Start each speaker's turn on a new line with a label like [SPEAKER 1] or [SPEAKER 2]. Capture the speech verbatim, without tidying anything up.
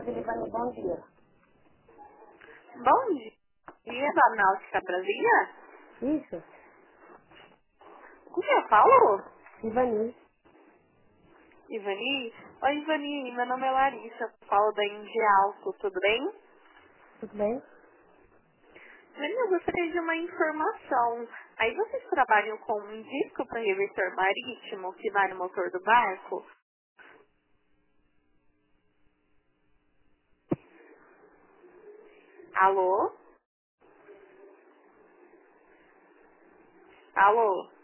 [SPEAKER 1] Silvane, bom dia.
[SPEAKER 2] Bom dia, da Náutica Brasília.
[SPEAKER 1] Isso,
[SPEAKER 2] Com quem eu falo?
[SPEAKER 1] Silvani,
[SPEAKER 2] Ivani? Oi, Ivani, meu nome é Larissa, eu falo da Indialco, tudo bem?
[SPEAKER 1] tudo bem?
[SPEAKER 2] Ivani, eu gostaria de uma informação. Aí vocês trabalham com um disco para reversor marítimo que vai no motor do barco? Alô? Alô?